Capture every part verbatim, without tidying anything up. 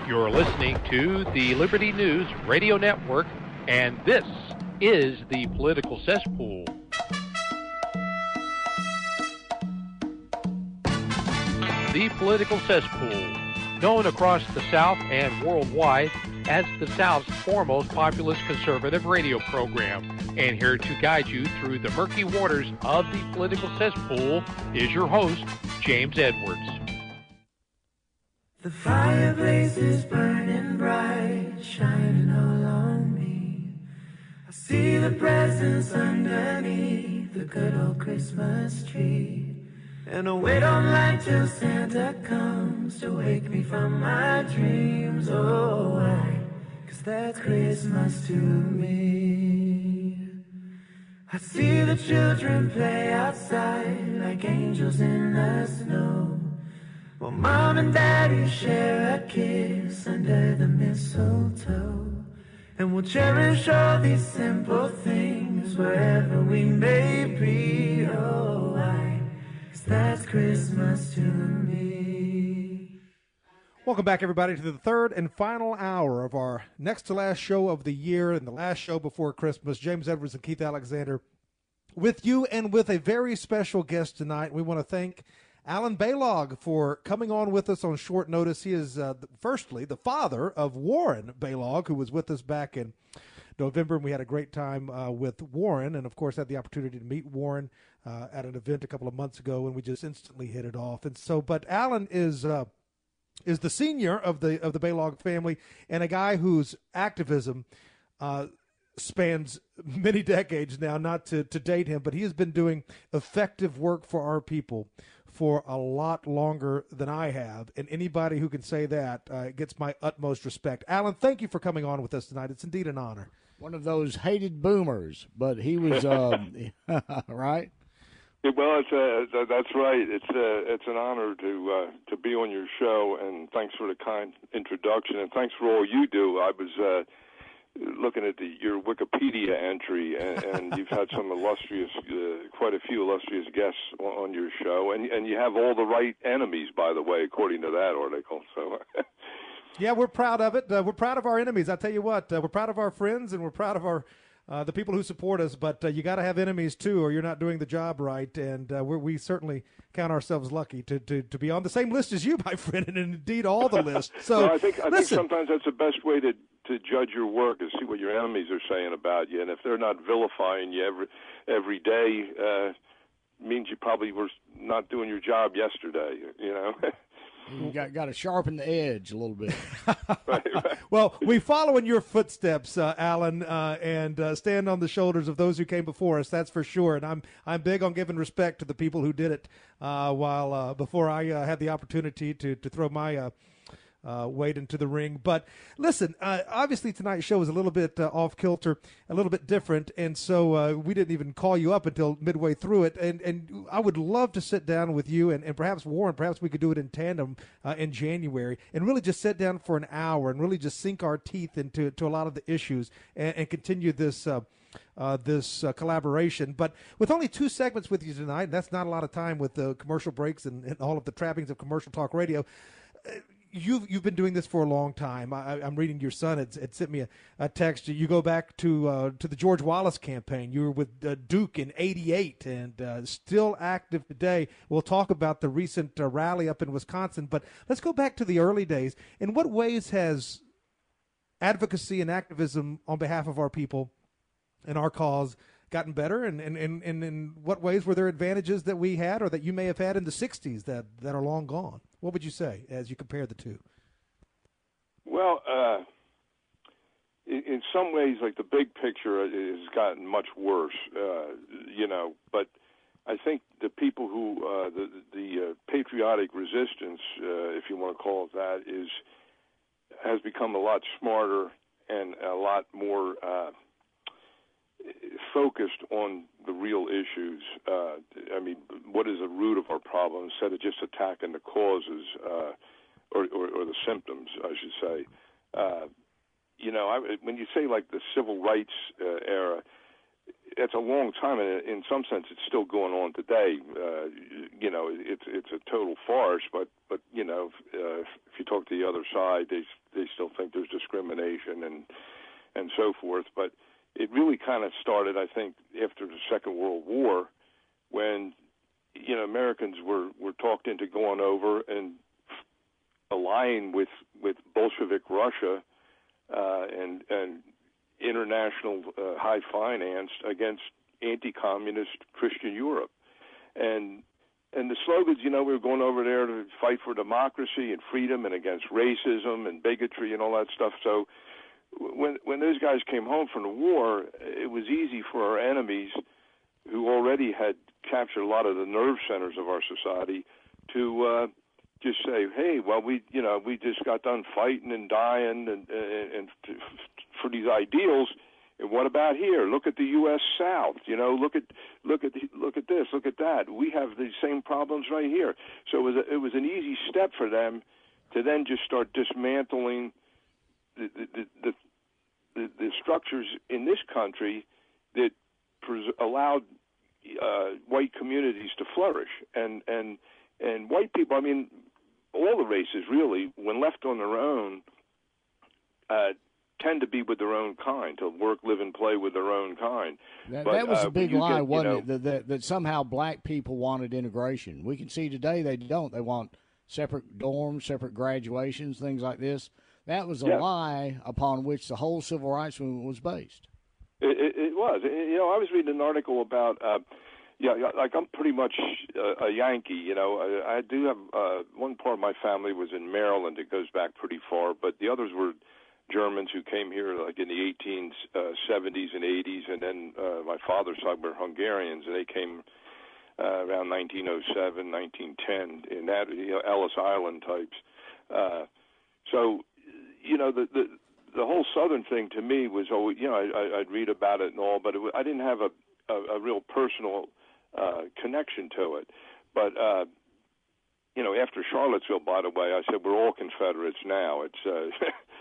You're listening to the Liberty News Radio Network, and this is the Political Cesspool. The Political Cesspool, known across the South and worldwide as the South's foremost populist conservative radio program. And here to guide you through the murky waters of the Political Cesspool is your host, James Edwards. The fireplace is burning bright, shining all on me. I see the presents underneath the good old Christmas tree. And I wait on light till Santa comes to wake me from my dreams. Oh, why? 'Cause that's Christmas to me. I see the children play outside like angels in the snow. Well, Mom and Daddy share a kiss under the mistletoe. And we'll cherish all these simple things wherever we may be. Oh, why? 'Cause that's Christmas to me. Welcome back, everybody, to the third and final hour of our next to last show of the year and the last show before Christmas. James Edwards and Keith Alexander with you and with a very special guest tonight. We want to thank Alan Balog for coming on with us on short notice. He is, uh, firstly, the father of Warren Balog, who was with us back in November, and we had a great time uh, with Warren, and, of course, had the opportunity to meet Warren uh, at an event a couple of months ago, and we just instantly hit it off. And so, but Alan is uh, is the senior of the of the Balog family, and a guy whose activism uh, spans many decades now, not to, to date him, but he has been doing effective work for our people for a lot longer than I have, and anybody who can say that uh, gets my utmost respect. Alan, thank you for coming on with us tonight. It's indeed an honor. One of those hated boomers, but he was, um, right? Well, it's uh, that's right. It's uh, it's an honor to uh, to be on your show, and thanks for the kind introduction, and thanks for all you do. I was uh, looking at the, your Wikipedia entry, and, and you've had some illustrious, uh, quite a few illustrious guests on, on your show, and and you have all the right enemies, by the way, according to that article. So, yeah, we're proud of it. Uh, we're proud of our enemies. I tell you what, uh, we're proud of our friends, and we're proud of our uh, the people who support us. But uh, you got to have enemies too, or you're not doing the job right. And uh, we're, we certainly count ourselves lucky to, to to be on the same list as you, my friend, and indeed all the lists. So well, I think I listen. think sometimes that's the best way to. to judge your work is see what your enemies are saying about you, and if they're not vilifying you every every day, uh, means you probably were not doing your job yesterday. You know, you got got to sharpen the edge a little bit. right, right. Well, we follow in your footsteps, uh, Alan, uh, and uh, stand on the shoulders of those who came before us. That's for sure. And I'm I'm big on giving respect to the people who did it uh, while uh, before I uh, had the opportunity to to throw my. Uh, Uh, wade into the ring. But listen, uh, obviously tonight's show is a little bit uh, off kilter, a little bit different, and so uh, we didn't even call you up until midway through it. And and I would love to sit down with you and, and perhaps Warren, perhaps we could do it in tandem uh, in January and really just sit down for an hour and really just sink our teeth into to a lot of the issues and, and continue this uh, Uh, this uh, collaboration. But with only two segments with you tonight, and that's not a lot of time with the commercial breaks and, and all of the trappings of commercial talk radio, uh, You've you've been doing this for a long time. I, I'm reading your son. It, it sent me a, a text. You go back to uh, to the George Wallace campaign. You were with uh, Duke in eighty-eight and uh, still active today. We'll talk about the recent uh, rally up in Wisconsin. But let's go back to the early days. In what ways has advocacy and activism on behalf of our people and our cause gotten better? And, and, and, and in what ways were there advantages that we had or that you may have had in the sixties that, that are long gone? What would you say as you compare the two? Well, uh, in, in some ways, like the big picture has gotten much worse, uh, you know, but I think the people who, uh, the, the uh, patriotic resistance, uh, if you want to call it that, is has become a lot smarter and a lot more uh, focused on the real issues. Uh, I mean, what is the root of our problem instead of just attacking the causes uh, or, or, or the symptoms, I should say. Uh, you know, I, when you say like the civil rights uh, era, it's a long time, and in some sense, it's still going on today. Uh, you know, it's it's a total farce. But but you know, uh, if you talk to the other side, they they still think there's discrimination and and so forth. But it really kind of started, I think, after the Second World War, when you know Americans were, were talked into going over and aligning with with Bolshevik Russia uh, and and international uh, high finance against anti-communist Christian Europe. And and the slogans, you know, we were going over there to fight for democracy and freedom and against racism and bigotry and all that stuff. So when when those guys came home from the war, it was easy for our enemies, who already had captured a lot of the nerve centers of our society, to uh, just say, hey, well, we, you know, we just got done fighting and dying and, and, and for these ideals. And what about here? Look at the U S South. You know, look at look at the, look at this, look at that. We have the same problems right here. So it was a, it was an easy step for them to then just start dismantling the the the, the, the structures in this country that pres- allowed uh, white communities to flourish. And and and white people, I mean, all the races really, when left on their own, uh, tend to be with their own kind, to work, live, and play with their own kind. That, but, that was uh, a big lie, get, wasn't you know, it? That, that, that somehow black people wanted integration. We can see today they don't. They want separate dorms, separate graduations, things like this. That was a yeah. lie upon which the whole civil rights movement was based. It, it, it was. You know, I was reading an article about, uh, yeah, like I'm pretty much a, a Yankee. You know, I, I do have uh, one part of my family was in Maryland. It goes back pretty far, but the others were Germans who came here like in the eighteen seventies and eighties, and then uh, my father's side were Hungarians, and they came uh, around nineteen oh seven, nineteen ten, in that, you know, Ellis Island types. Uh, so, you know, the, the the whole Southern thing to me was, oh, you know, I, I'd read about it and all, but it, I didn't have a, a, a real personal uh, connection to it. But, uh, you know, after Charlottesville, by the way, I said we're all Confederates now. It's uh,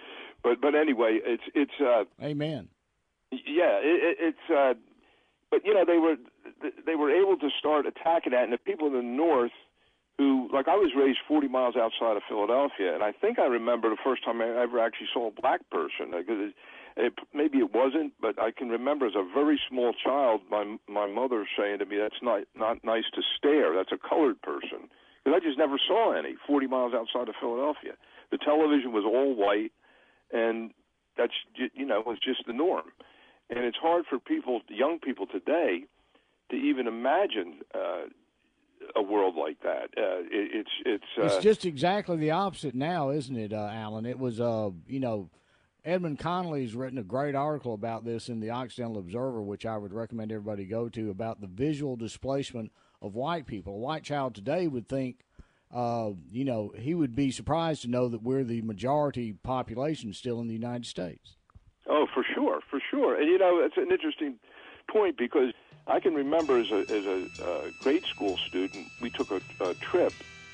But but anyway, it's it's. Uh, Amen. Yeah, it, it's. Uh, but you know, they were they were able to start attacking that, and the people in the North, who, like, I was raised forty miles outside of Philadelphia, and I think I remember the first time I ever actually saw a black person. Because it, it, maybe it wasn't, but I can remember as a very small child, my my mother saying to me, "That's not not nice to stare. That's a colored person." Because I just never saw any forty miles outside of Philadelphia. The television was all white. And that's, you know, was just the norm. And it's hard for people, young people today, to even imagine uh, a world like that. Uh, it, it's it's uh, it's just exactly the opposite now, isn't it, uh, Alan? It was, uh, you know, Edmund Connolly's written a great article about this in the Occidental Observer, which I would recommend everybody go to, about the visual displacement of white people. A white child today would think, Uh, you know, he would be surprised to know that we're the majority population still in the United States. Oh, for sure, for sure. And, you know, it's an interesting point because I can remember as a, as a uh, grade school student, we took a, a trip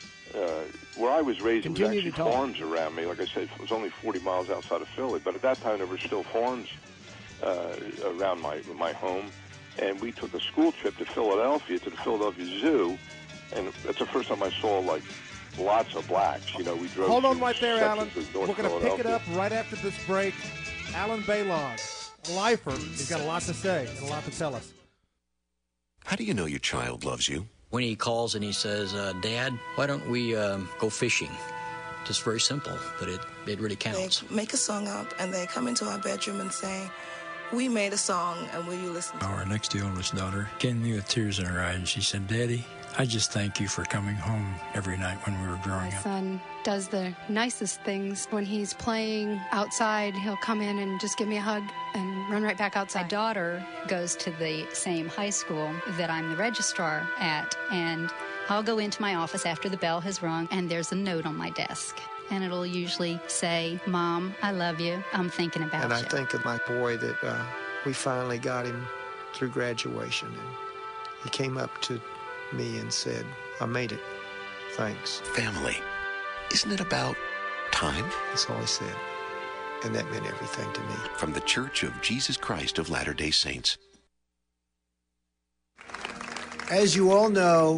uh, where I was raised. Continue It was actually farms around me. Like I said, it was only forty miles outside of Philly, but at that time there were still farms uh, around my my home. And we took a school trip to Philadelphia, to the Philadelphia Zoo. And that's the first time I saw, like, lots of blacks. You know, we drove. Hold on right there, Alan. We're going to pick it up right after this break. Alan Balog, a lifer. He's got a lot to say and a lot to tell us. How do you know your child loves you? When he calls and he says, uh, Dad, why don't we um, go fishing? Just very simple, but it, it really counts. They make a song up, and they come into our bedroom and say, we made a song, and will you listen to it? Our next to oldest daughter came to me with tears in her eyes, and she said, Daddy, I just thank you for coming home every night when we were growing My up. My son does the nicest things. When he's playing outside, he'll come in and just give me a hug and run right back outside. My daughter goes to the same high school that I'm the registrar at, and I'll go into my office after the bell has rung, and there's a note on my desk. And it'll usually say, Mom, I love you. I'm thinking about and you. And I think of my boy that uh, we finally got him through graduation. And he came up to me and said, I made it. Thanks. Family. Isn't it about time? That's all he said. And that meant everything to me. From the Church of Jesus Christ of Latter-day Saints. As you all know,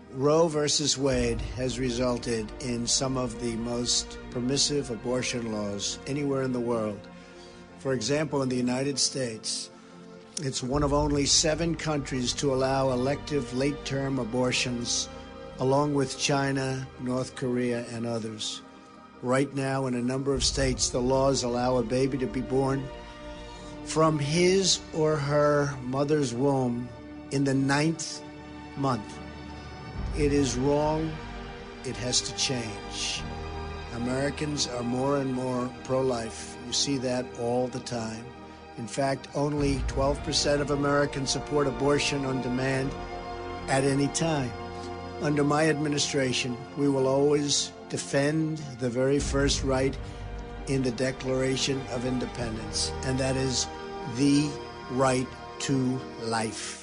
Roe versus Wade has resulted in some of the most permissive abortion laws anywhere in the world. For example, in the United States, it's one of only seven countries to allow elective late-term abortions, along with China, North Korea, and others. Right now, in a number of states, the laws allow a baby to be born from his or her mother's womb in the ninth month. It is wrong. It has to change. Americans are more and more pro-life. You see that all the time. In fact, only twelve percent of Americans support abortion on demand at any time. Under my administration, we will always defend the very first right in the Declaration of Independence, and that is the right to life.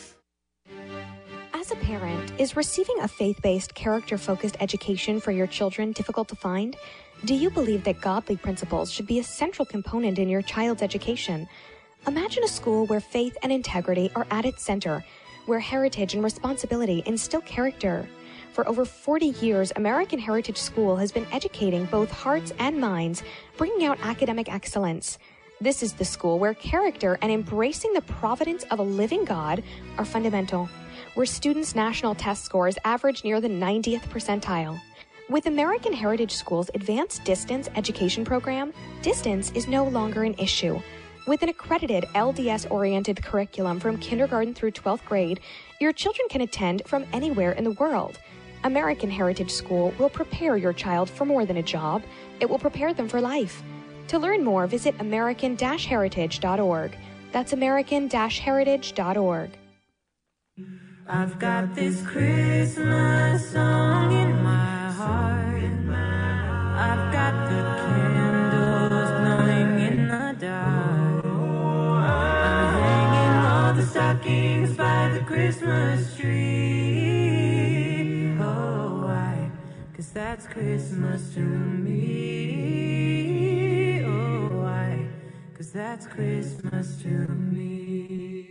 As a parent, is receiving a faith-based, character-focused education for your children difficult to find? Do you believe that godly principles should be a central component in your child's education? Imagine a school where faith and integrity are at its center, where heritage and responsibility instill character. For over forty years, American Heritage School has been educating both hearts and minds, bringing out academic excellence. This is the school where character and embracing the providence of a living God are fundamental, where students' national test scores average near the ninetieth percentile. With American Heritage School's Advanced Distance Education Program, distance is no longer an issue. With an accredited L D S-oriented curriculum from kindergarten through twelfth grade, your children can attend from anywhere in the world. American Heritage School will prepare your child for more than a job. It will prepare them for life. To learn more, visit american dash heritage dot org. That's american dash heritage dot org. I've got this Christmas song in my heart. I've got the candles glowing in the dark. I'm hanging all the stockings by the Christmas tree. Oh, why? 'Cause that's Christmas to me. Oh, why? 'Cause that's Christmas to me.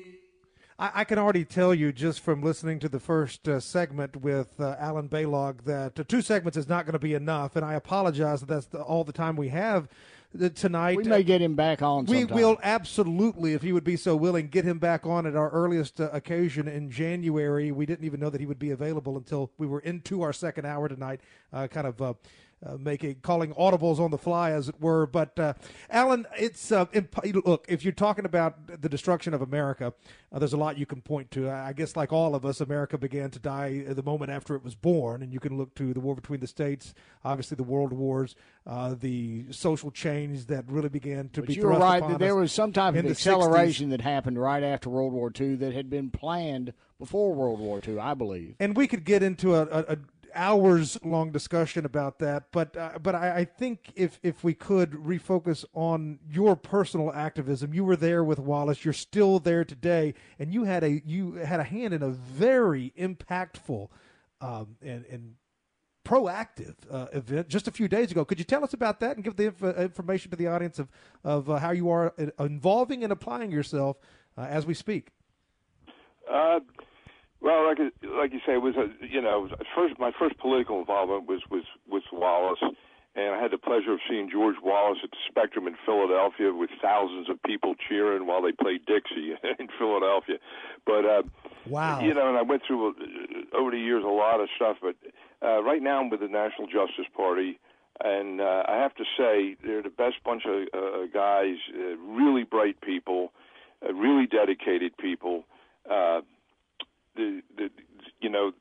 I can already tell you just from listening to the first uh, segment with uh, Alan Balog that uh, two segments is not going to be enough, and I apologize that that's the, all the time we have uh, tonight. We may get him back on We sometime. will absolutely, if he would be so willing, get him back on at our earliest uh, occasion in January. We didn't even know that he would be available until we were into our second hour tonight, uh, kind of uh, Uh, making calling audibles on the fly, as it were. But uh, Alan, it's uh, imp- look, if you're talking about the destruction of America, uh, there's a lot you can point to. I guess, like all of us, America began to die the moment after it was born, and you can look to the war between the states, obviously the world wars, uh, the social change that really began to but be. You were thrust right upon that there us was some type of in the acceleration sixties. that happened right after World War Two that had been planned before World War Two, I believe. And we could get into a. a, a hours-long discussion about that, but uh, but I, I think if if we could refocus on your personal activism, you were there with Wallace, you're still there today, and you had a you had a hand in a very impactful um, and, and proactive uh, event just a few days ago. Could you tell us about that and give the inf- information to the audience of of uh, how you are involving and applying yourself uh, as we speak? Uh, Well, like like you say, it was a you know first my first political involvement was was with Wallace, and I had the pleasure of seeing George Wallace at the Spectrum in Philadelphia with thousands of people cheering while they played Dixie in Philadelphia. But uh, wow, you know, and I went through uh, over the years a lot of stuff. But uh, right now I'm with the National Justice Party, and uh, I have to say they're the best bunch of uh, guys, uh, really bright people, uh, really dedicated people. Uh, The, the, you know,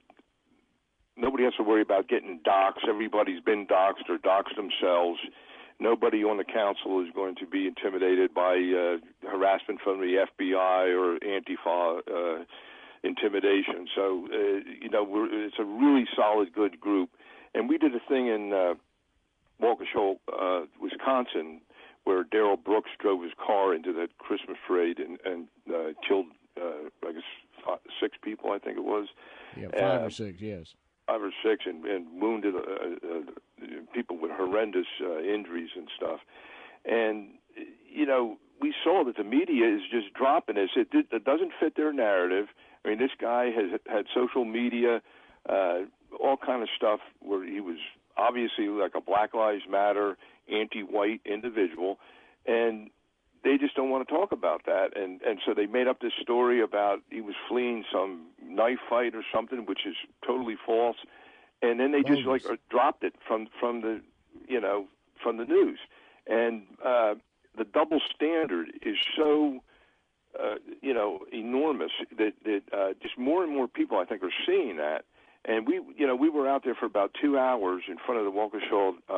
nobody has to worry about getting doxxed. Everybody's been doxxed or doxxed themselves. Nobody on the council is going to be intimidated by uh, harassment from the F B I or Antifa uh, intimidation. So, uh, you know, we're, it's a really solid, good group. And we did a thing in uh, Waukesha, uh, Wisconsin, where Darrell Brooks drove his car into that Christmas parade and, and uh, killed, uh, I guess, Five, six people, I think it was. Yeah, five uh, or six, yes. Five or six, and, and wounded uh, uh, people with horrendous uh, injuries and stuff. And, you know, we saw that the media is just dropping this. It, it doesn't fit their narrative. I mean, this guy has had social media uh, all kind of stuff where he was obviously like a Black Lives Matter, anti-white individual, and they just don't want to talk about that. And, and so they made up this story about he was fleeing some knife fight or something, which is totally false. And then they just like dropped it from, from the, you know, from the news. And uh, the double standard is so, uh, you know, enormous that, that uh, just more and more people, I think, are seeing that. And we, you know, we were out there for about two hours in front of the Waukesha, uh,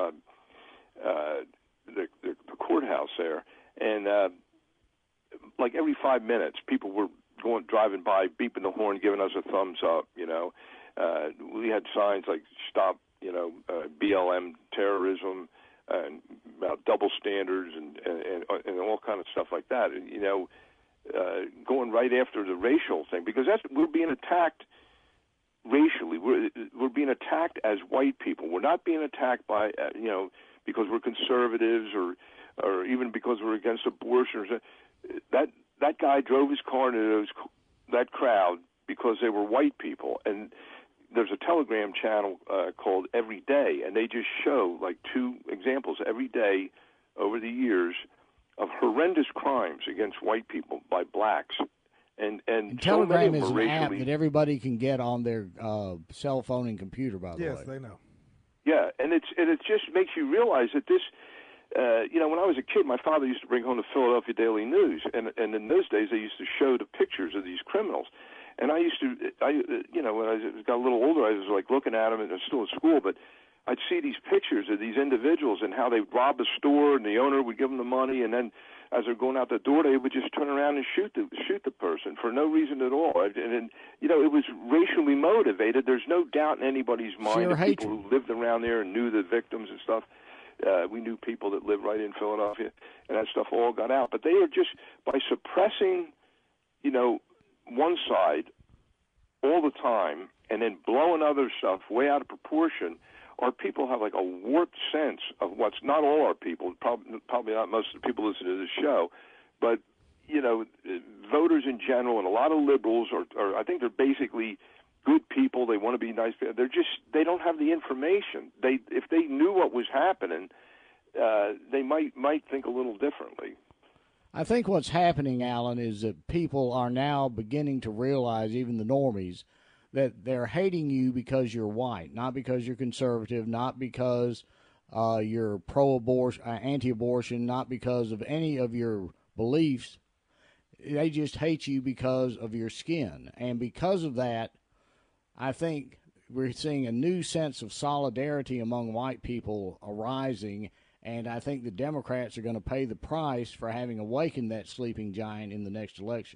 uh, the, the, the courthouse there. And uh, like every five minutes, people were going driving by, beeping the horn, giving us a thumbs up. You know, uh, we had signs like "Stop," you know, uh, B L M terrorism, and about double standards, and, and and all kind of stuff like that. And, you know, uh, going right after the racial thing, because that's we're being attacked racially. We're we're being attacked as white people. We're not being attacked by uh, you know because we're conservatives or. or even because we're against abortion. Or that that guy drove his car into those, that crowd because they were white people. And there's a Telegram channel uh, called Every Day, and they just show like two examples every day over the years of horrendous crimes against white people by blacks. And and, and so Telegram is an racially, app that everybody can get on their uh, cell phone and computer, by the yes, way. Yes, they know. Yeah, and it's and it just makes you realize that this. Uh, you know, when I was a kid, my father used to bring home the Philadelphia Daily News, and and in those days they used to show the pictures of these criminals. And I used to, I you know, when I got a little older, I was like looking at them, and I was still in school, but I'd see these pictures of these individuals and how they robbed a store, and the owner would give them the money, and then as they're going out the door, they would just turn around and shoot the shoot the person for no reason at all. And, and you know, it was racially motivated. There's no doubt in anybody's mind of people who lived around there and knew the victims and stuff. Uh, we knew people that lived right in Philadelphia, and that stuff all got out. But they are just, by suppressing, you know, one side all the time and then blowing other stuff way out of proportion, our people have like a warped sense of what's not all our people, probably, probably not most of the people listening to this show, but, you know, voters in general and a lot of liberals are, are I think they're basically good people. They want to be nice people. They're just, they don't have the information. They, if they knew what was happening, uh, they might might think a little differently. I think what's happening, Alan, is that people are now beginning to realize, even the normies, that they're hating you because you're white, not because you're conservative, not because uh, you're pro-abortion, uh, anti-abortion, not because of any of your beliefs. They just hate you because of your skin. And because of that, I think we're seeing a new sense of solidarity among white people arising, and I think the Democrats are going to pay the price for having awakened that sleeping giant in the next election.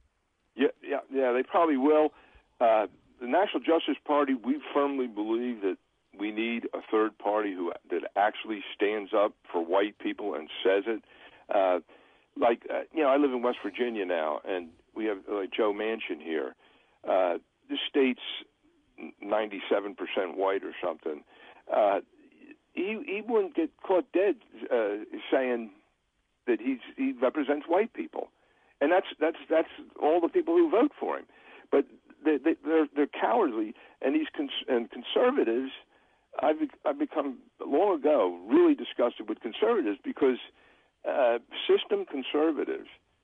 Yeah, yeah, yeah. They probably will. Uh, the National Justice Party, we firmly believe that we need a third party who that actually stands up for white people and says it. Uh, like, uh, you know, I live in West Virginia now, and we have like Joe Manchin here. Uh, the state's ninety-seven percent white or something. Uh, he he wouldn't get caught dead uh, saying that he's he represents white people, and that's that's that's all the people who vote for him. But they, they, they're they're cowardly, and these cons- and conservatives. I've I've become long ago really disgusted with conservatives because uh, system conservatives.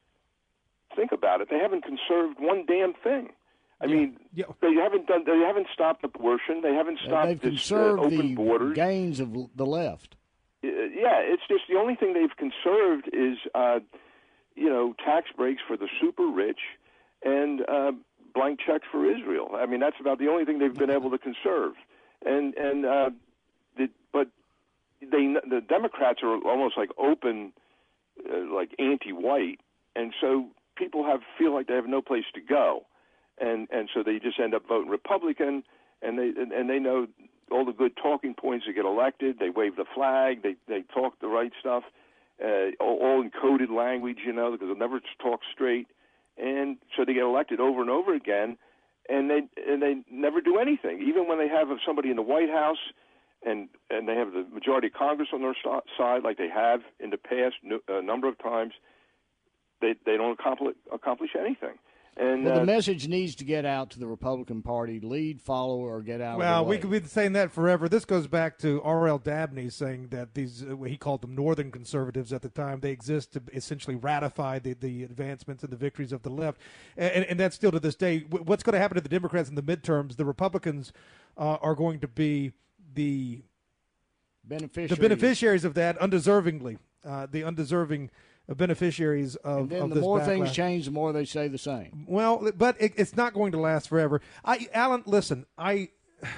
Think about it; they haven't conserved one damn thing. I yeah. mean, yeah. they haven't done. They haven't stopped abortion. They haven't stopped They've this, conserved uh, open the borders. gains of the left. Uh, yeah, it's just the only thing they've conserved is, uh, you know, tax breaks for the super rich and uh, blank checks for Israel. I mean, that's about the only thing they've been able to conserve. And and uh, the, but they the Democrats are almost like open, uh, like anti-white, and so people have feel like they have no place to go. And and so they just end up voting Republican, and they and, and they know all the good talking points to get elected. They wave the flag. They they talk the right stuff, uh, all, all encoded language, you know, because they'll never talk straight. And so they get elected over and over again, and they and they never do anything. Even when they have somebody in the White House, and and they have the majority of Congress on their side, like they have in the past a number of times, they they don't accomplish accomplish anything. And well, uh, the message needs to get out to the Republican Party: lead, follow, or get out. Well, of the way. we could be saying that forever. This goes back to R L Dabney saying that these, uh, he called them Northern conservatives at the time. They exist to essentially ratify the, the advancements and the victories of the left, and, and that's still to this day. What's going to happen to the Democrats in the midterms? The Republicans uh, are going to be the beneficiaries. the beneficiaries of that, undeservingly, uh, the undeserving beneficiaries of, and then of the this more backlash. things change, the more they say the same. Well, but it, it's not going to last forever. I, Alan, listen, I.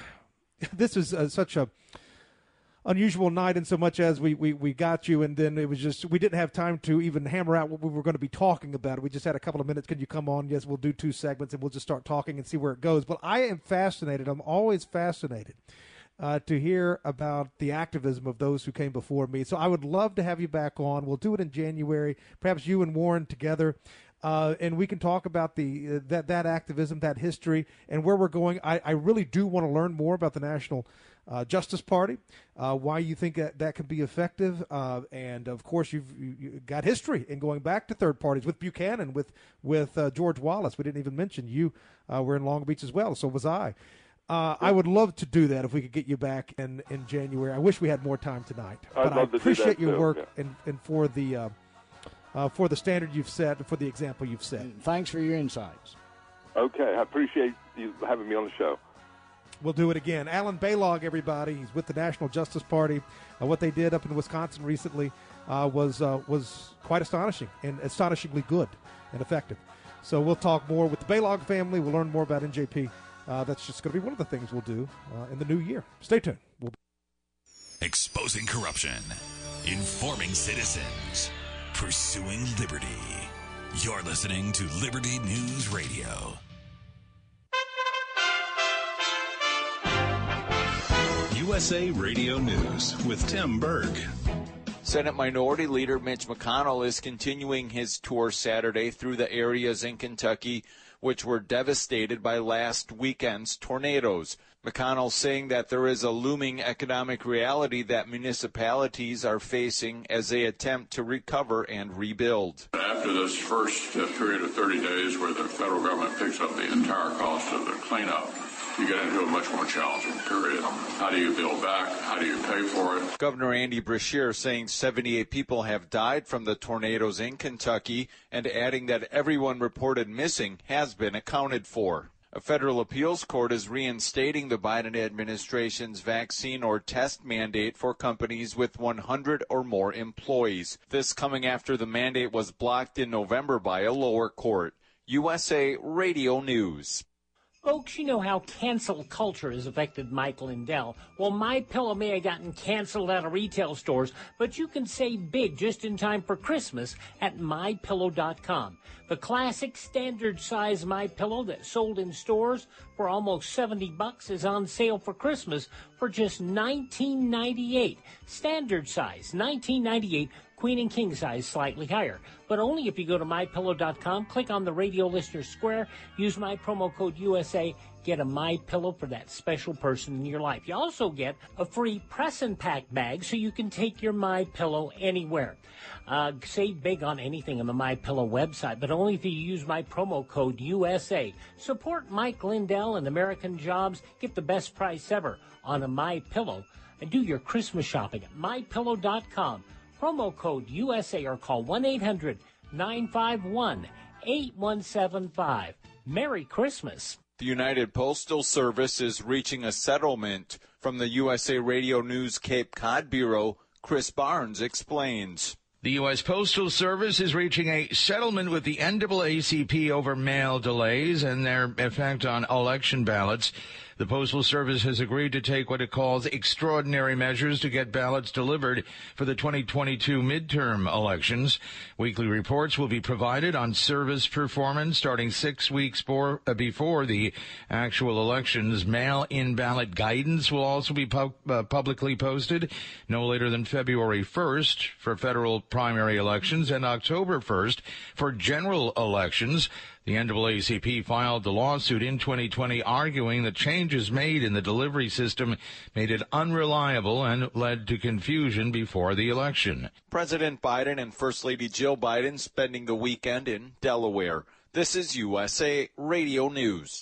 This is uh, such a unusual night, in so much as we, we, we got you, and then it was just we didn't have time to even hammer out what we were going to be talking about. We just had a couple of minutes. Can you come on? Yes, we'll do two segments, and we'll just start talking and see where it goes. But I am fascinated. I'm always fascinated. Uh, to hear about the activism of those who came before me. So I would love to have you back on. We'll do it in January, perhaps you and Warren together, uh, and we can talk about the uh, that that activism, that history, and where we're going. I, I really do want to learn more about the National uh, Justice Party, uh, why you think that, that can be effective, uh, and of course you've you, you got history in going back to third parties with Buchanan, with with uh, George Wallace. We didn't even mention you uh, were in Long Beach as well. So was I. Uh, I would love to do that if we could get you back in, in January. I wish we had more time tonight. I'd but I love to do appreciate that your too, work yeah. and, and for the uh, uh, for the standard you've set, and for the example you've set. And thanks for your insights. Okay, I appreciate you having me on the show. We'll do it again. Alan Balog, everybody. He's with the National Justice Party. Uh, what they did up in Wisconsin recently uh, was uh, was quite astonishing and astonishingly good and effective. So we'll talk more with the Balog family. We'll learn more about N J P. Uh, that's just going to be one of the things we'll do uh, in the new year. Stay tuned. We'll Exposing corruption, informing citizens, pursuing liberty. You're listening to Liberty News Radio. U S A Radio News with Tim Berg. Senate Minority Leader Mitch McConnell is continuing his tour Saturday through the areas in Kentucky which were devastated by last weekend's tornadoes. McConnell saying that there is a looming economic reality that municipalities are facing as they attempt to recover and rebuild. After this first uh, period of thirty days where the federal government picks up the entire cost of the cleanup, you get into a much more challenging period. How do you build back? How do you pay for it? Governor Andy Beshear saying seventy-eight people have died from the tornadoes in Kentucky and adding that everyone reported missing has been accounted for. A federal appeals court is reinstating the Biden administration's vaccine or test mandate for companies with one hundred or more employees. This coming after the mandate was blocked in November by a lower court. U S A Radio News. Folks, you know how cancel culture has affected Mike Lindell. Well, MyPillow may have gotten canceled out of retail stores, but you can save big just in time for Christmas at my pillow dot com. The classic standard size MyPillow that sold in stores for almost seventy bucks is on sale for Christmas for just nineteen ninety-eight. Standard size, nineteen ninety-eight. Queen and king size slightly higher, but only if you go to my pillow dot com, click on the radio listener square, use my promo code U S A, get a MyPillow for that special person in your life. You also get a free press and pack bag so you can take your MyPillow anywhere. Uh, save big on anything on the MyPillow website, but only if you use my promo code U S A. Support Mike Lindell and American Jobs. Get the best price ever on a MyPillow, and do your Christmas shopping at my pillow dot com. Promo code U S A or call one eight hundred nine five one eight one seven five. Merry Christmas. The United Postal Service is reaching a settlement. From the U S A Radio News Cape Cod Bureau, Chris Barnes explains. The U S Postal Service is reaching a settlement with the N double A C P over mail delays and their effect on election ballots. The Postal Service has agreed to take what it calls extraordinary measures to get ballots delivered for the twenty twenty-two midterm elections. Weekly reports will be provided on service performance starting six weeks for, uh, before the actual elections. Mail-in ballot guidance will also be pu- uh, publicly posted no later than February first for federal primary elections and October first for general elections. The N double A C P filed the lawsuit in twenty twenty, arguing that changes made in the delivery system made it unreliable and led to confusion before the election. President Biden and First Lady Jill Biden spending the weekend in Delaware. This is U S A Radio News.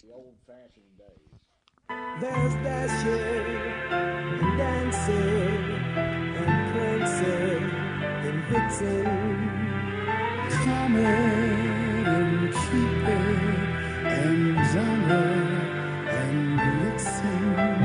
There's dashing and dancing and prancing and vixen, comet and cupid and genre and blitzen.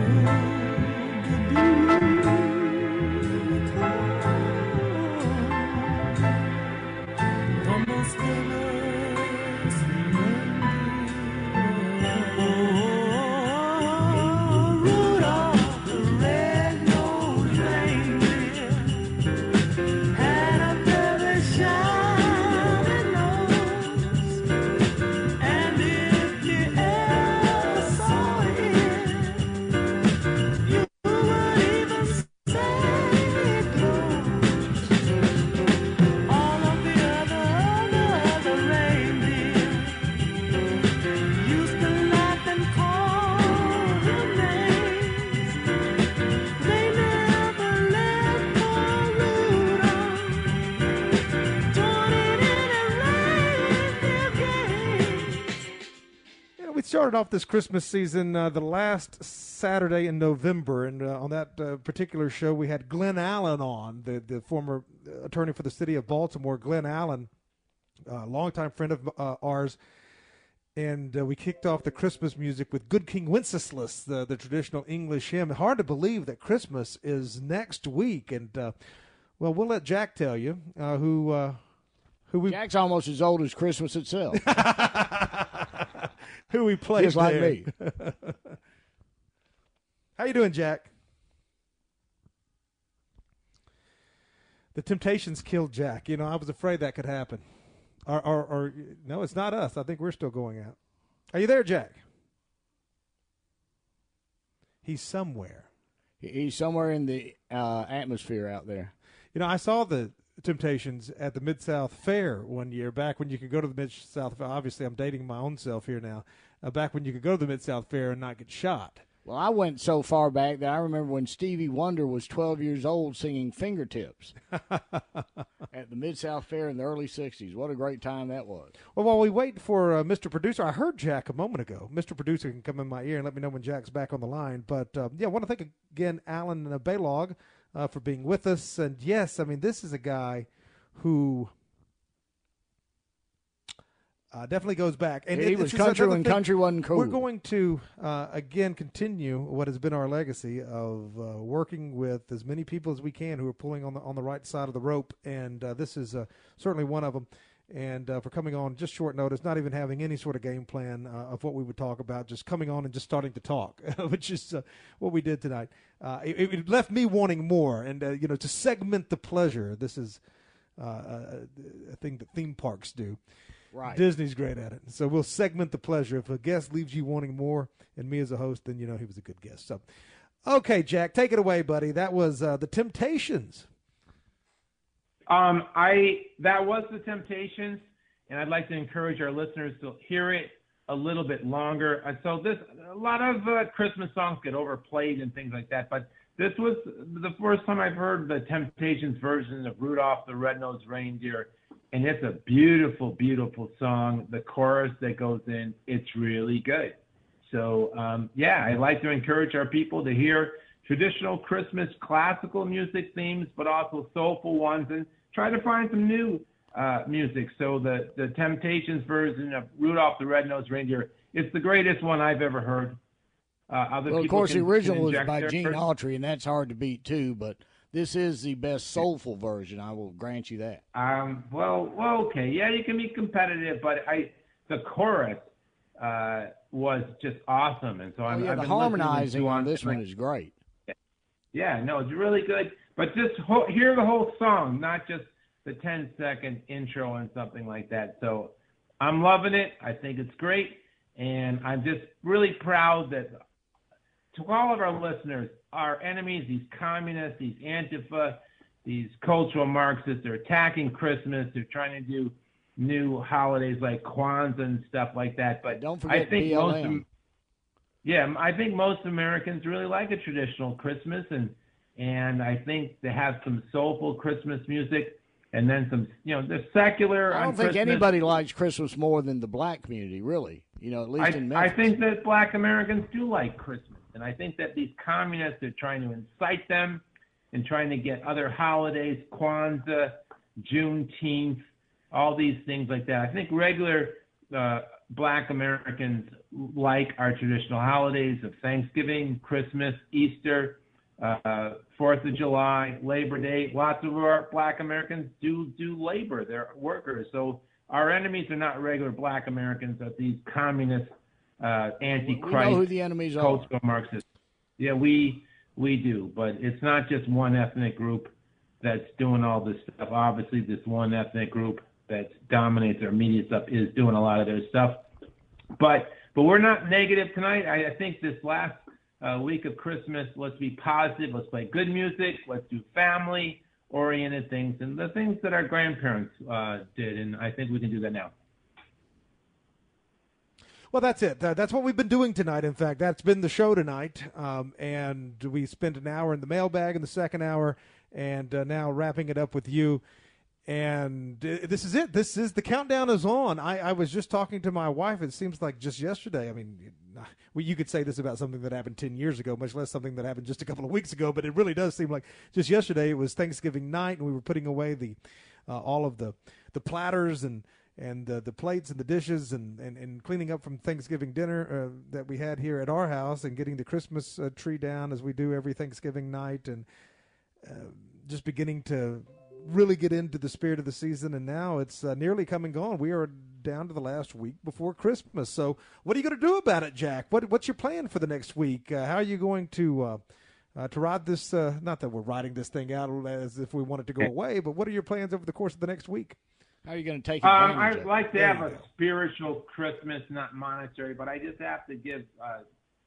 Started off this Christmas season uh, the last Saturday in November, and uh, on that uh, particular show we had Glenn Allen on, the, the former attorney for the city of Baltimore. Glenn Allen, a longtime friend of uh, ours, and uh, we kicked off the Christmas music with Good King Wenceslas, the, the traditional English hymn. Hard to believe that Christmas is next week, and uh, well, we'll let Jack tell you uh, who uh, who we. Jack's almost as old as Christmas itself. Who we played Just like there. me. How you doing, Jack? The Temptations killed Jack. You know, I was afraid that could happen. Or, or, or no, it's not us. I think we're still going out. Are you there, Jack? He's somewhere. He's somewhere in the uh, atmosphere out there. You know, I saw the Temptations at the Mid-South Fair one year, back when you could go to the Mid-South Fair. Obviously, I'm dating my own self here now. Uh, back when you could go to the Mid-South Fair and not get shot. Well, I went so far back that I remember when Stevie Wonder was twelve years old singing Fingertips at the Mid-South Fair in the early sixties. What a great time that was. Well, while we wait for uh, Mister Producer, I heard Jack a moment ago. Mister Producer can come in my ear and let me know when Jack's back on the line. But, uh, yeah, I want to thank again Alan Baylog uh, for being with us. And, yes, I mean, this is a guy who uh, definitely goes back. And he it, was country when thing. country wasn't cool. We're going to, uh, again, continue what has been our legacy of uh, working with as many people as we can who are pulling on the on the right side of the rope. And uh, this is uh, certainly one of them. And uh, for coming on just short notice, not even having any sort of game plan uh, of what we would talk about, just coming on and just starting to talk, which is uh, what we did tonight. Uh, it, it left me wanting more. And, uh, you know, to segment the pleasure, this is uh, a, a thing that theme parks do. Right. Disney's great at it. So we'll segment the pleasure. If a guest leaves you wanting more, and me as a host, then you know he was a good guest. So, okay, Jack, take it away, buddy. That was uh, the Temptations. Um, I that was the Temptations, and I'd like to encourage our listeners to hear it a little bit longer. And so this, a lot of uh, Christmas songs get overplayed and things like that, but this was the first time I've heard the Temptations version of Rudolph the Red-Nosed Reindeer, and it's a beautiful, beautiful song. The chorus that goes in, it's really good. So, um, yeah, I'd like to encourage our people to hear traditional Christmas classical music themes, but also soulful ones, and try to find some new uh, music. So the, the Temptations version of Rudolph the Red-Nosed Reindeer is the greatest one I've ever heard. Uh, other well, of people course, can, the original was can by their Gene version. Autry, and that's hard to beat, too, but this is the best soulful version. I will grant you that. Um, well, well, okay. Yeah, you can be competitive, but I the chorus uh, was just awesome. And so oh, I'm, yeah, I've the been harmonizing on this like, one is great. Yeah, no, it's really good. But just ho- hear the whole song, not just the ten-second intro and something like that. So I'm loving it. I think it's great. And I'm just really proud that to all of our listeners, our enemies, these communists, these Antifa, these cultural Marxists, they're attacking Christmas. They're trying to do new holidays like Kwanzaa and stuff like that. But don't forget I think B L M. most, yeah, I think most Americans really like a traditional Christmas, and and I think they have some soulful Christmas music. and then some, you know, the secular. I don't on think Christmas. anybody likes Christmas more than the black community, really. You know, at least I, in I Memphis. think that black Americans do like Christmas. And I think that these communists are trying to incite them and trying to get other holidays, Kwanzaa, Juneteenth, all these things like that. I think regular uh, black Americans like our traditional holidays of Thanksgiving, Christmas, Easter, uh, Fourth of July, Labor Day. Lots of our black Americans do do labor. They're workers. So our enemies are not regular black Americans, but these communist, uh, antichrist, we know who the enemies are. cultural Marxists. Yeah, we we do, but it's not just one ethnic group that's doing all this stuff. Obviously, this one ethnic group that dominates our media stuff is doing a lot of their stuff. But but we're not negative tonight. I, I think this last uh, week of Christmas, let's be positive. Let's play good music. Let's do family-oriented things and the things that our grandparents uh, did, and I think we can do that now. Well, that's it. Uh, that's what we've been doing tonight. In fact, that's been the show tonight. Um, and we spent an hour in the mailbag in the second hour, and uh, now wrapping it up with you. And uh, this is it. This is the countdown is on. I, I was just talking to my wife. It seems like just yesterday. I mean, well, you could say this about something that happened ten years ago, much less something that happened just a couple of weeks ago. But it really does seem like just yesterday. It was Thanksgiving night, and we were putting away the uh, all of the the platters and. and uh, the plates and the dishes and, and, and cleaning up from Thanksgiving dinner uh, that we had here at our house and getting the Christmas uh, tree down as we do every Thanksgiving night and uh, just beginning to really get into the spirit of the season. And now it's uh, nearly come and gone. We are down to the last week before Christmas. So what are you going to do about it, Jack? What, what's your plan for the next week? Uh, how are you going to uh, uh, to ride this? Uh, not that we're riding this thing out as if we want it to go away, but what are your plans over the course of the next week? How are you going to take Um, advantage I'd of like to it? have a spiritual Christmas, not monetary, but I just have to give uh,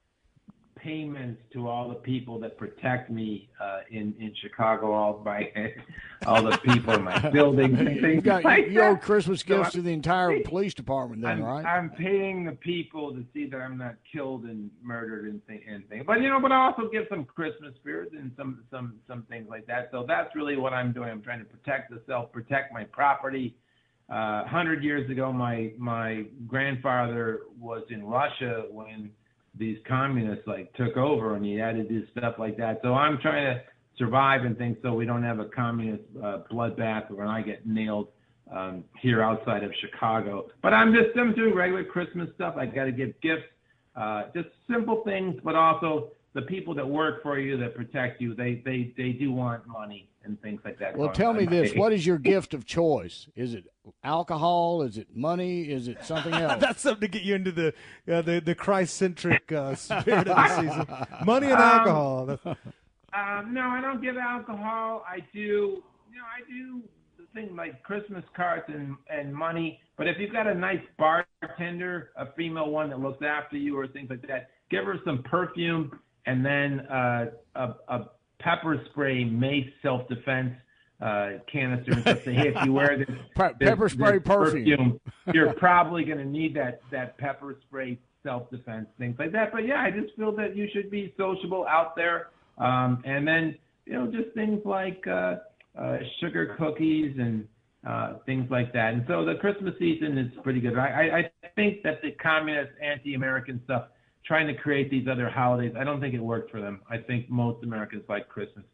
payments to all the people that protect me uh, in in Chicago, all my all the people in my buildings and You things got like you owe that. Christmas So gifts I'm- to the entire police department, then, I'm, right? I'm paying the people to see that I'm not killed and murdered and, th- and things. But, you know, but I also give some Christmas spirit and some, some, some things like that. So that's really what I'm doing. I'm trying to protect the self, protect my property. Uh, one hundred years ago, my, my grandfather was in Russia when these communists, like, took over, and he had to do stuff like that. So I'm trying to survive and things so we don't have a communist uh, bloodbath when I get nailed um, here outside of Chicago. But I'm just I'm doing regular Christmas stuff. I got to give gifts, uh, just simple things, but also the people that work for you, that protect you, they they, they do want money and things like that. Well, So tell I'm- me I'm this. paying. What is your gift of choice? Is it alcohol? Is it money? Is it something else? That's something to get you into the uh, the, the Christ-centric uh, spirit of the season. Money and Um, alcohol. That's- Um, no, I don't give alcohol. I do, you know, I do the thing like Christmas cards and, and money. But if you've got a nice bartender, a female one that looks after you or things like that, give her some perfume and then uh, a, a pepper spray mace self-defense uh, canister and stuff. Say, hey, if you wear this, Pe- this- pepper spray this perfume. you're probably going to need that, that pepper spray self-defense, things like that. But, yeah, I just feel that you should be sociable out there. Um, and then, you know, just things like uh, uh, sugar cookies and uh, things like that. And so the Christmas season is pretty good. I, I, I think that the communist, anti-American stuff, trying to create these other holidays, I don't think it worked for them. I think most Americans like Christmas.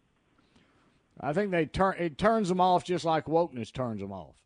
I think they turn it turns them off just like wokeness turns them off.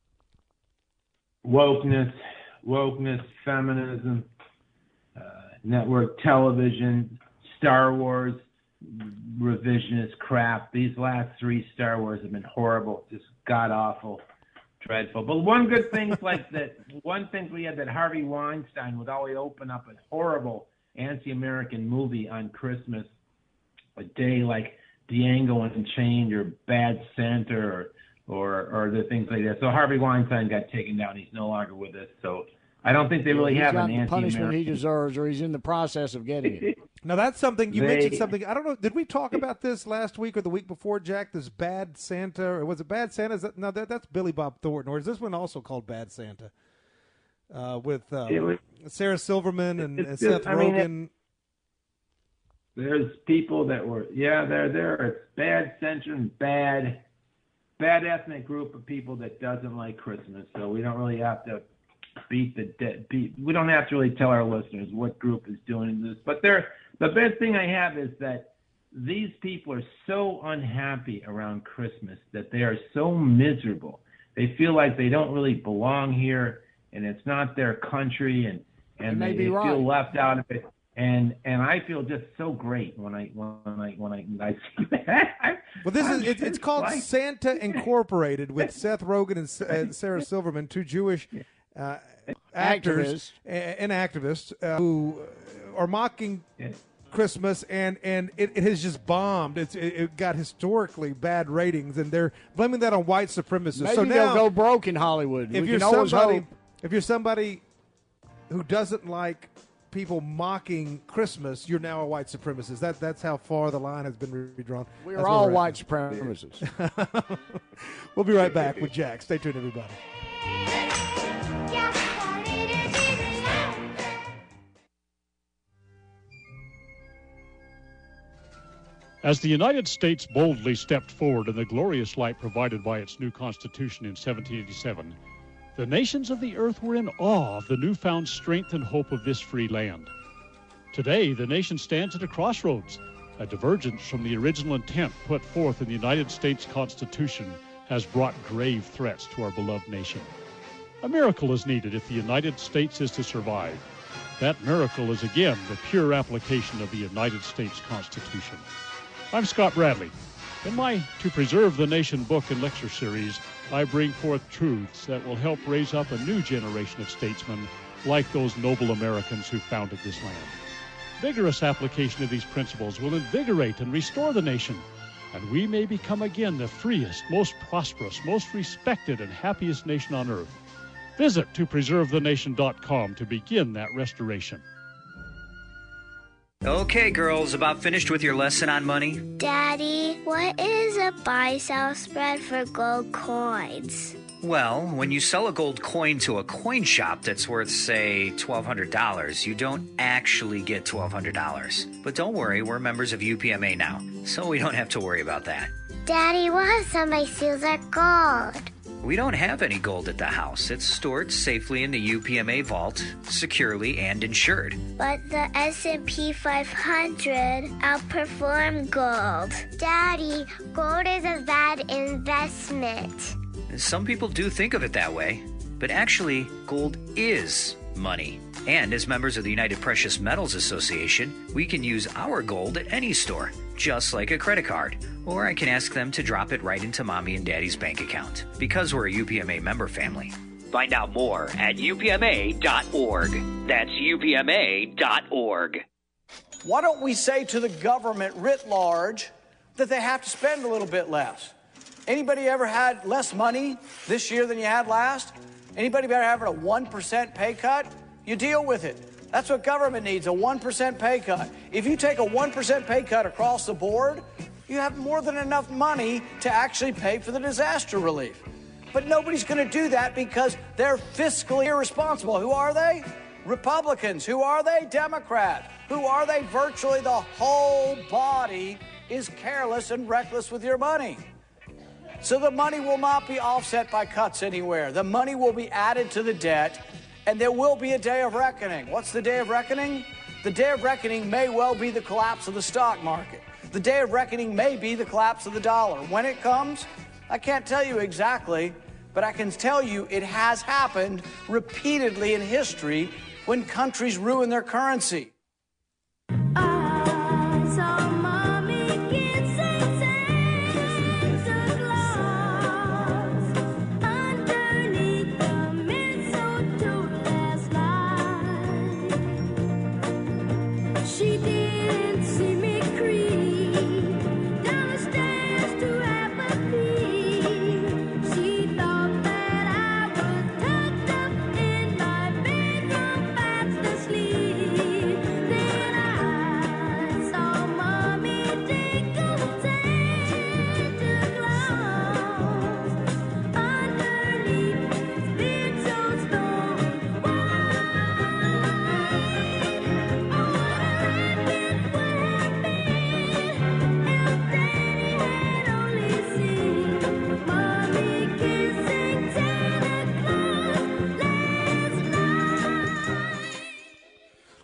Wokeness, wokeness, feminism, uh, network television, Star Wars, revisionist crap. These last three Star Wars have been horrible, just god awful, dreadful. But one good thing is like that. One thing we had that Harvey Weinstein would always open up a horrible anti-American movie on Christmas, a day like Django Unchained or Bad Santa or or or the things like that. So Harvey Weinstein got taken down. He's no longer with us. So I don't think they really He's have got an the punishment anti-American. he deserves, or he's in the process of getting it. Now that's something you They- mentioned. Something I don't know. Did we talk about this last week or the week before, Jack? This Bad Santa, or was it Bad Santa? Is that, no, that, that's Billy Bob Thornton, or is this one also called Bad Santa? Uh, with uh, It was- Sarah Silverman and, it's and just- Seth I mean, Rogen. There's people that were, yeah, they're there. It's Bad Santa and Bad bad ethnic group of people that doesn't like Christmas, so we don't really have to beat the dead beat. We don't have to really tell our listeners what group is doing this. But there, the best thing I have is that these people are so unhappy around Christmas that they are so miserable. They feel like they don't really belong here, and it's not their country, and and they, they right. feel left out of it. And and I feel just so great when I when I when I, when I see that. Well, this is it, it's called like... Santa Incorporated with Seth Rogen and, and Sarah Silverman, two Jewish uh, actors Activists. and activists uh, who are mocking Christmas, and and it, it has just bombed. It's it, it got historically bad ratings, and they're blaming that on white supremacists. Maybe so they'll now, go broke in Hollywood. If we you're can always somebody, hope. if you're somebody who doesn't like people mocking Christmas, you're now a white supremacist. That that's how far the line has been redrawn. We That's are all we're white at. supremacists. We'll be right back with Jack. Stay tuned, everybody. As the United States boldly stepped forward in the glorious light provided by its new Constitution in seventeen eighty-seven, the nations of the earth were in awe of the newfound strength and hope of this free land. Today, the nation stands at a crossroads. A divergence from the original intent put forth in the United States Constitution has brought grave threats to our beloved nation. A miracle is needed if the United States is to survive. That miracle is again the pure application of the United States Constitution. I'm Scott Bradley. In my To Preserve the Nation book and lecture series, I bring forth truths that will help raise up a new generation of statesmen like those noble Americans who founded this land. Vigorous application of these principles will invigorate and restore the nation, and we may become again the freest, most prosperous, most respected, and happiest nation on earth. Visit to preserve the nation dot com to begin that restoration. Okay, girls, about finished with your lesson on money? Daddy, what is a buy-sell spread for gold coins? Well, when you sell a gold coin to a coin shop that's worth, say, twelve hundred dollars, you don't actually get twelve hundred dollars. But don't worry, we're members of U P M A now, so we don't have to worry about that. Daddy, what if somebody steals our gold? We don't have any gold at the house. It's stored safely in the U P M A vault, securely and insured. But the S and P five hundred outperformed gold. Daddy, gold is a bad investment. Some people do think of it that way, but actually, gold is money. And as members of the United Precious Metals Association, we can use our gold at any store, just like a credit card. Or I can ask them to drop it right into Mommy and Daddy's bank account, because we're a U P M A member family. Find out more at U P M A dot org. That's U P M A dot org. Why don't we say to the government writ large that they have to spend a little bit less? Anybody ever had less money this year than you had last? Anybody ever having a one percent pay cut? You deal with it. That's what government needs, a one percent pay cut. If you take a one percent pay cut across the board, you have more than enough money to actually pay for the disaster relief. But nobody's going to do that because they're fiscally irresponsible. Who are they? Republicans. Who are they? Democrats. Who are they? Virtually the whole body is careless and reckless with your money. So the money will not be offset by cuts anywhere. The money will be added to the debt, and there will be a day of reckoning. What's the day of reckoning? The day of reckoning may well be the collapse of the stock market. The day of reckoning may be the collapse of the dollar. When it comes, I can't tell you exactly, but I can tell you it has happened repeatedly in history when countries ruin their currency. Sleep.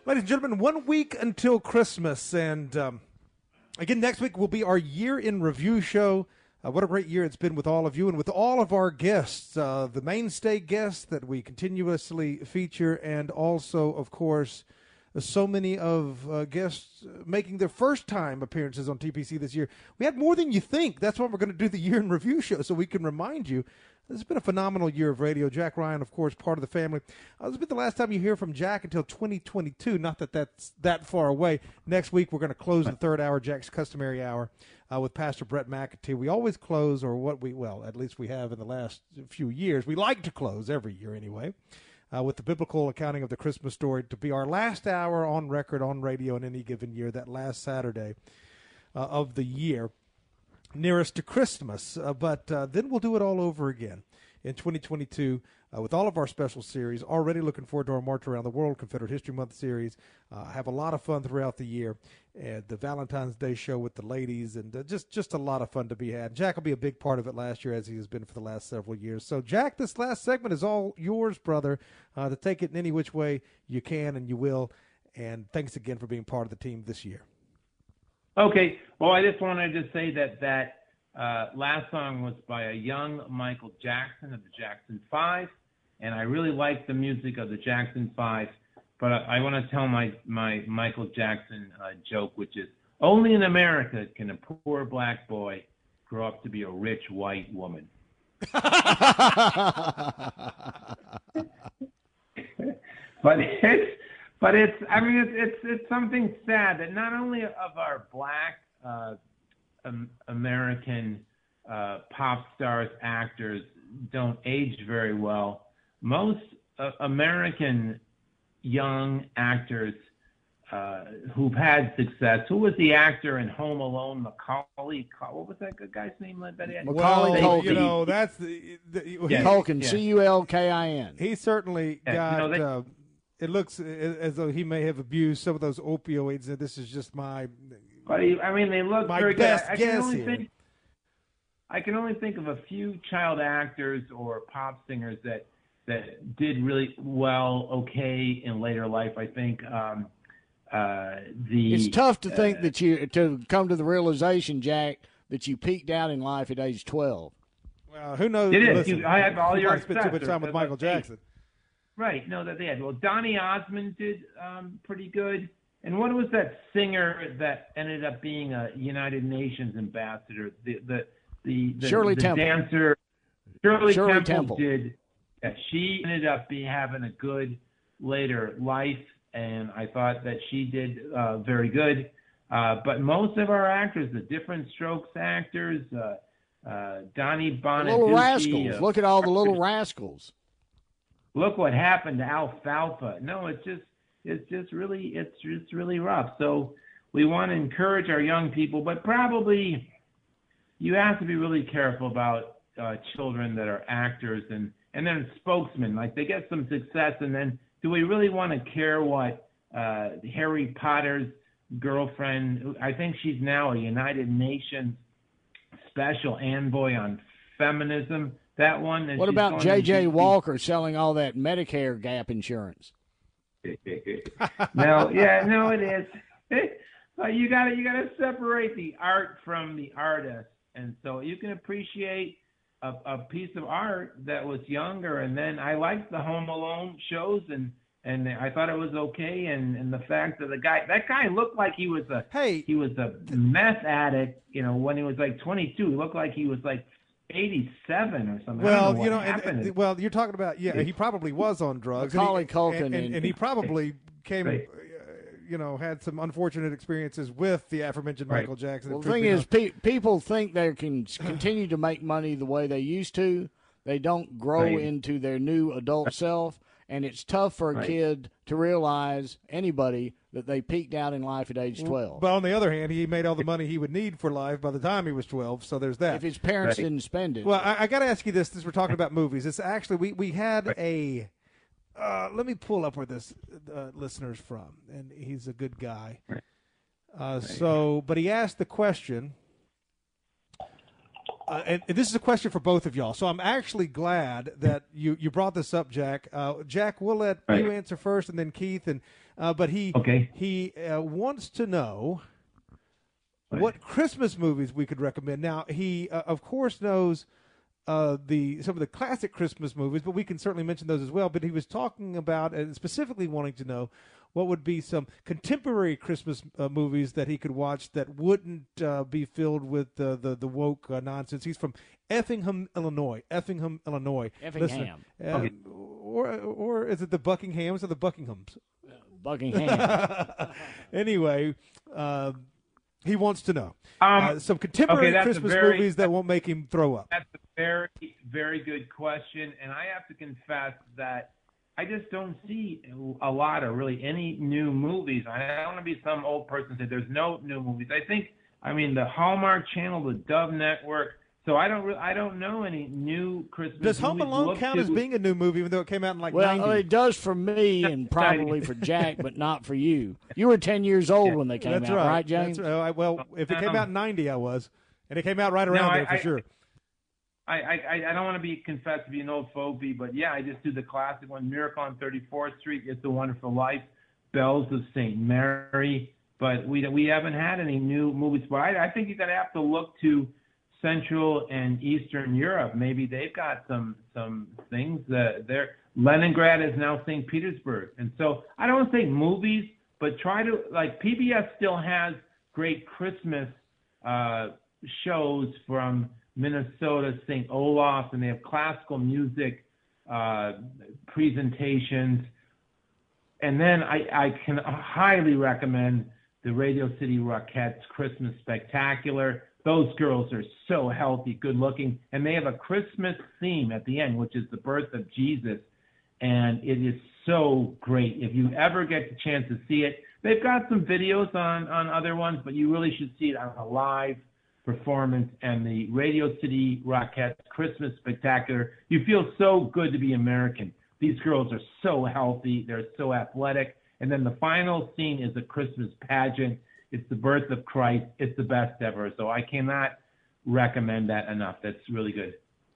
Ladies and gentlemen, one week until Christmas, and um, again, next week will be our year in review show. Uh, what a great year it's been with all of you and with all of our guests, uh, the mainstay guests that we continuously feature, and also, of course, uh, so many of uh, guests making their first time appearances on T P C this year. We had more than you think. That's why we're going to do the year in review show, so we can remind you. This has been a phenomenal year of radio. Jack Ryan, of course, part of the family. Uh, this has been the last time you hear from Jack until twenty twenty-two. Not that that's that far away. Next week, we're going to close the third hour, Jack's customary hour, uh, with Pastor Brett McAtee. We always close, or what we, well, at least we have in the last few years. We like to close every year anyway, uh, with the biblical accounting of the Christmas story to be our last hour on record on radio in any given year, that last Saturday uh, of the year, nearest to Christmas, uh, but uh, then we'll do it all over again in twenty twenty-two uh, with all of our special series. Already looking forward to our March Around the World Confederate History Month series. Uh, have a lot of fun throughout the year, and the Valentine's Day show with the ladies, and uh, just just a lot of fun to be had. Jack will be a big part of it last year, as he has been for the last several years. So, Jack, this last segment is all yours, brother, uh, to take it in any which way you can and you will. And thanks again for being part of the team this year. Okay. Well, I just wanted to say that that uh, last song was by a young Michael Jackson of the Jackson Five, and I really like the music of the Jackson Five. But I, I want to tell my my Michael Jackson uh, joke, which is only in America can a poor black boy grow up to be a rich white woman. But it's but it's I mean it's it's, it's something sad that not only of our black uh, um, American uh, pop stars, actors don't age very well. Most uh, American young actors uh, who've had success. Who was the actor in Home Alone? Macaulay. What was that good guy's name? Macaulay Culkin. You know, that's the, the yeah. Culkin. C U L K I N. He certainly yeah, got. You know, they, uh, it looks as though he may have abused some of those opioids. And this is just my. But he, I mean, they look my very best good. I, I guess can only here. think. I can only think of a few child actors or pop singers that. that did really well, okay, in later life. I think um, uh, the it's tough to uh, think that you to come to the realization, Jack, that you peaked out in life at age twelve. Well, who knows? It is. Listen, You, I have all you your might spend too much time with Michael Jackson. Right. No, that they had. Well, Donny Osmond did um, pretty good. And what was that singer that ended up being a United Nations ambassador? The the the, the Shirley the Temple. dancer Shirley, Shirley Temple, Temple did. Yeah, she ended up be having a good later life, and I thought that she did uh, very good. Uh, but most of our actors, the Different Strokes actors, uh, uh, Donnie Bonaducci. The Little Rascals. Uh, Look at all the Little Rascals. Look what happened to Alfalfa. No, it's just it's just really it's it's really rough. So we want to encourage our young people, but probably you have to be really careful about uh, children that are actors and. And then spokesmen, like they get some success, and then do we really want to care what uh, Harry Potter's girlfriend, I think she's now a United Nations special envoy on feminism, that one. And what she's about going J J to- Walker selling all that Medicare gap insurance? no, yeah, no, it is. But you got to you got to separate the art from the artist, and so you can appreciate A, a piece of art that was younger, and then I liked the Home Alone shows, and and I thought it was okay, and, and the fact that the guy that guy looked like he was a hey he was a meth addict, you know, when he was like twenty-two, he looked like he was like eighty-seven or something. Well, I don't know you know, what and, happened. and, well, you're talking about yeah, he probably was on drugs, Macaulay and he, Culkin and, and, and- and he probably came. Right. You know, had some unfortunate experiences with the aforementioned Right. Michael Jackson. Well, the Truth thing be is, known- pe- people think they can s- continue to make money the way they used to. They don't grow Right. into their new adult self, and it's tough for a Right. kid to realize, anybody, that they peaked out in life at age twelve. But on the other hand, he made all the money he would need for life by the time he was twelve. So there's that. If his parents Right. didn't spend it. Well, I, I got to ask you this: since we're talking about movies, it's actually we we had a. Uh, let me pull up where this uh, listener's from, and he's a good guy. Uh, so, but he asked the question, uh, and, and this is a question for both of y'all. So I'm actually glad that you, you brought this up, Jack. Uh, Jack, we'll let Right. you answer first, and then Keith. And uh, but he okay. he uh, wants to know what Christmas movies we could recommend. Now, he, uh, of course, knows uh, the some of the classic Christmas movies, but we can certainly mention those as well. But he was talking about and specifically wanting to know what would be some contemporary Christmas uh, movies that he could watch that wouldn't uh, be filled with uh, the, the woke uh, nonsense. He's from Effingham, Illinois. Effingham, Illinois. Effingham. Uh, okay. Or, or is it the Buckinghams or the Buckinghams? Uh, Buckingham. Anyway, uh, he wants to know um, uh, some contemporary okay, Christmas very, movies that won't make him throw up. That's a very, very good question, and I have to confess that I just don't see a lot of really any new movies. I don't want to be some old person that there's no new movies. I think, I mean, the Hallmark Channel, the Dove Network. So I don't, re- I don't know any new Christmas. Does Home movies. Alone Look count to, as being a new movie, even though it came out in like well, ninety? It does for me and probably for Jack, but not for you. You were ten years old when they came That's out, right. right, James? That's right. Well, if it came Um, out in ninety, I was, and it came out right around no, there I, for sure. I, I, I don't want to be confessed to be an old fogey, but yeah, I just do the classic one: Miracle on thirty-fourth Street, It's a Wonderful Life, Bells of Saint Mary. But we we haven't had any new movies. But I, I think you're gonna have to look to Central and Eastern Europe. Maybe they've got some some things that they're. Leningrad is now Saint Petersburg, and so I don't want to say movies, but try to like P B S still has great Christmas uh, shows from Minnesota, Saint Olaf, and they have classical music uh, presentations. And then I, I can highly recommend the Radio City Rockettes Christmas Spectacular. Those girls are so healthy, good looking, and they have a Christmas theme at the end, which is the birth of Jesus. And it is so great. If you ever get the chance to see it, they've got some videos on, on other ones, but you really should see it on a live performance. And the Radio City Rockettes Christmas Spectacular, you feel so good to be American. These girls are so healthy. They're so athletic. And then the final scene is a Christmas pageant. It's the birth of Christ. It's the best ever. So I cannot recommend that enough. That's really good.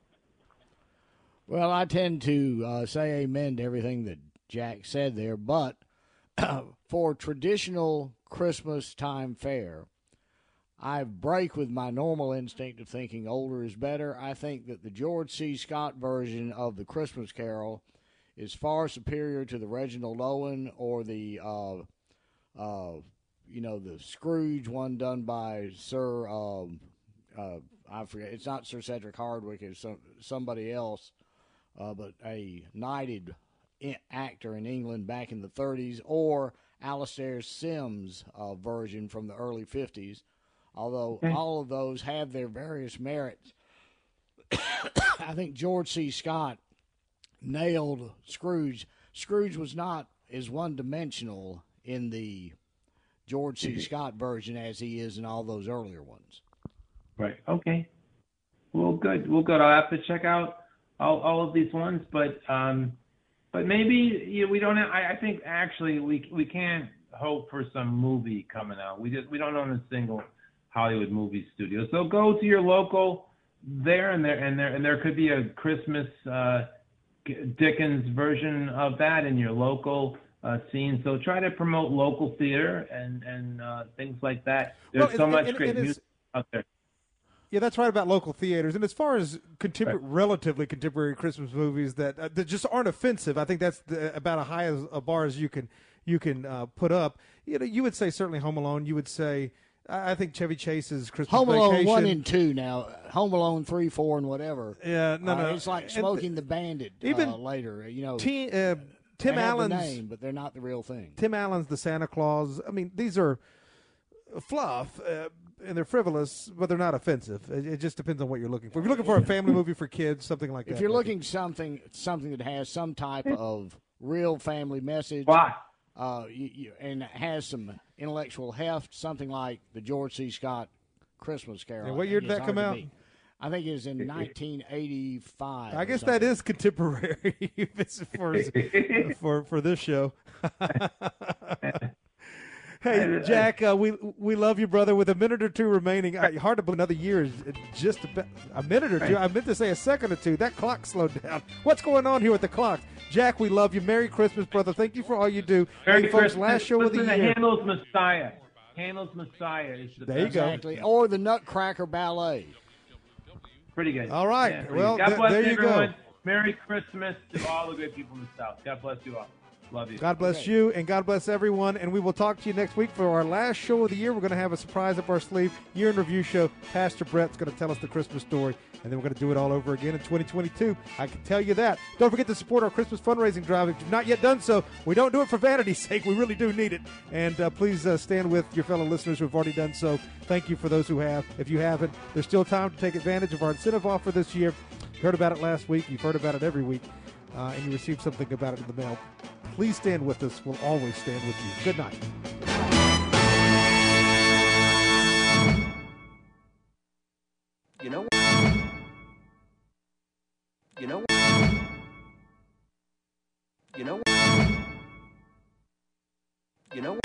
Well, I tend to uh, say amen to everything that Jack said there, but for traditional Christmas time fare, I break with my normal instinct of thinking older is better. I think that the George C. Scott version of the Christmas Carol is far superior to the Reginald Owen or the, uh, uh, you know, the Scrooge one done by Sir, um, uh, I forget, it's not Sir Cedric Hardwicke, it's some, somebody else. Uh, but a knighted actor in England back in the thirties, or Alastair Sims' uh, version from the early fifties, although okay. all of those have their various merits. I think George C. Scott nailed Scrooge. Scrooge was not as one-dimensional in the George C. Scott version as he is in all those earlier ones. Right. Okay. Well, good. Well, good. I'll have to check out all, all of these ones, but um, but maybe you know, we don't have, I, I think actually we we can't hope for some movie coming out. We just we don't own a single Hollywood movie studio. So go to your local there, and there and there and there could be a Christmas uh, Dickens version of that in your local uh, scene. So try to promote local theater and and uh, things like that. There's well, so and, much and, great and music out there. Yeah, that's right about local theaters. And as far as contempor- right. relatively contemporary Christmas movies that uh, that just aren't offensive, I think that's the, about a high as a bar as you can you can uh, put up. You know, you would say certainly Home Alone. You would say I think Chevy Chase's Christmas Home Vacation. Alone one and two now. Home Alone three, four, and whatever. Yeah, no, uh, no. It's like Smoking and, the Bandit. Even uh, later, you know. T, uh, Tim they Allen's have the name, but they're not the real thing. Tim Allen's The Santa Claus. I mean, these are fluff. Uh, And they're frivolous, but they're not offensive. It, it just depends on what you're looking for. If you're looking for a family movie for kids, something like that. If you're looking something something that has some type of real family message, uh, you, you, and has some intellectual heft, something like the George C. Scott Christmas Carol. And what year did that come out? I think it was in nineteen eighty-five. I guess that is contemporary for for for this show. Hey, Jack, uh, we we love you, brother. With a minute or two remaining, I, hard to believe another year is just a, a minute or two. I meant to say a second or two. That clock slowed down. What's going on here with the clock? Jack, we love you. Merry Christmas, brother. Thank you for all you do. Merry hey, folks, Christmas. last show Listen of the to year. Handel's Messiah. Handel's Messiah is the there you best. go. Exactly. Or the Nutcracker Ballet. Pretty good. All right. Yeah, well, God th- bless there you everyone. go. Merry Christmas to all the good people in the South. God bless you all. Love you. God bless you, and God bless everyone. And we will talk to you next week for our last show of the year. We're going to have a surprise up our sleeve, year in review show. Pastor Brett's going to tell us the Christmas story, and then we're going to do it all over again in twenty twenty-two. I can tell you that. Don't forget to support our Christmas fundraising drive. If you've not yet done so, we don't do it for vanity's sake. We really do need it. And uh, please uh, stand with your fellow listeners who have already done so. Thank you for those who have. If you haven't, there's still time to take advantage of our incentive offer this year. You heard about it last week. You've heard about it every week, uh, and you received something about it in the mail. Please stand with us. We'll always stand with you. Good night. You know, you know, you know, you know.